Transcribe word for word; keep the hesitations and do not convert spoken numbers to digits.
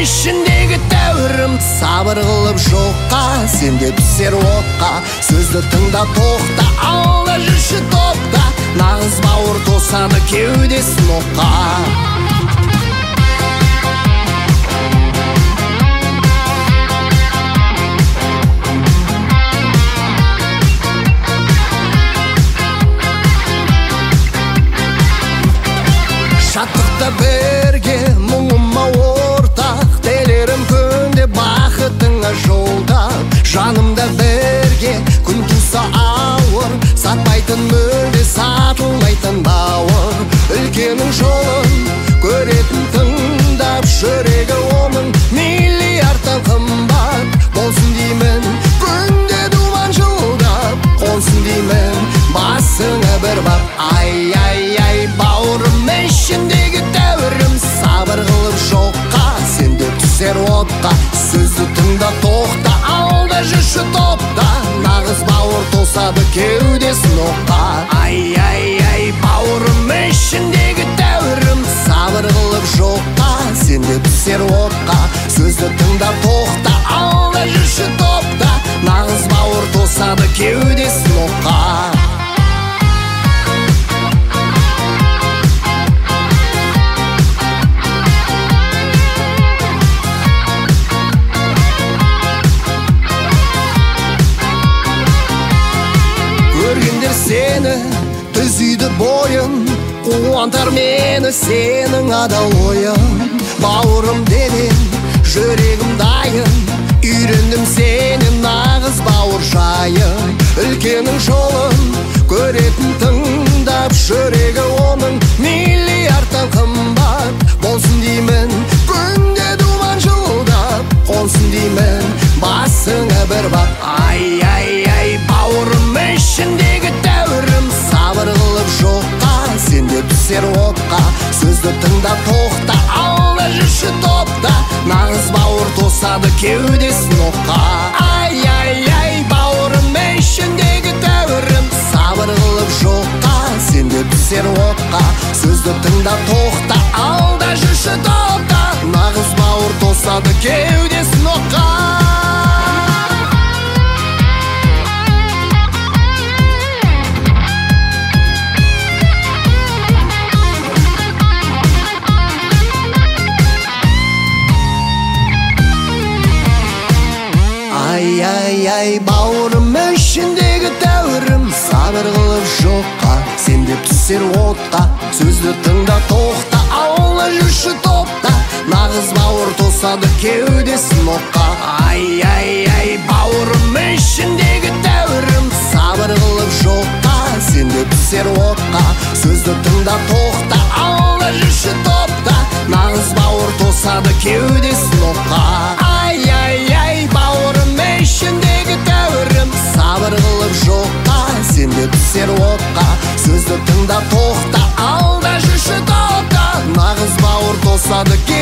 ішіндегі тәуірім сабыр қылып жоққа, сенде пісер отқа. Сөзді тыңда тоқта, алда жүрші топта, нағыз бауыр тосады кеудесін оққа. Шаттықта бірге, мұңыма ортақ, телерім күнде бақытыңа жолдап. Жанымда бірге, күн туса ауыр, сатпайтын мүлде, сатылмайтын бауыр. Үлкенің жолын көретін тыңдап, жүрегі оның миллиардтан қымбат. Болсын деймін, күнде думан жылдап, қонсын деймін, басыңа бір бап. Ай, ай, ай, бауырым ішіндегі тәуірім сабыр қылып жоққа, сенде түсер отқа. Сөзді тыңда тоқта, алда жүрші топта, нағыз бауыр тосады кеудесін оққа. Ай, ай, ай, бауырым ішіндегі тәуірім сабыр қылып жоққа, сенде түсер отқа. Сөзді тыңда тоқта, алда жүрші топта, нағыз бауыр тосады кеудесін оққа. Көргендер сені, түз үйді бойын, қуантар мені сенің адал ойын. Бауырым денем, жүрегім дайын, үйрендім сені нағыз бауыр жайын. Үлкенің жолын көретін тыңдап, жүрегі оның миллиардтан қымбат. Болсын деймін, күнде думан жылдап, қонсын деймін, басыңа бір бап. Ай, ай, ай, бауырым ішіндегі тәуірім сабыр қылып жоққа, сенде түсер отқа. Сөзді тыңда тоқта, алда жүрші топта, нағыз бауыр тосады кеудесін оққа. Ай, ай, ай, бауырым ішіндегі тәуірім сабыр қылып жоққа, сенде түсер отқа. Сөзді тыңда тоқта, алда жүрші топта, нағыз бауыр тосады кеудесін оққа. Ай, ай, ай, бауырым ішіндегі тәуірім сабыр қылып жоққа, сенде түсер отқа. Сөзді тыңда тоқта, алда жүрші топта, нағыз бауыр тосады кеудесін оққа. Ай, ай, ай, бауырым ішіндегі тәуірім сабыр қылып жоққа, сенде түсер отқа. Сөзді тыңда тоқта, алда жүрші топта, нағыз бауыр тосады кеудесін оққа. Ай, ай, ай, бауырым ішіндегі тәуірім сабыр қылып жоққа, сенде түсер отқа. Сөзді тыңда тоқта, алда жүрші топта, нағыз бауыр тосады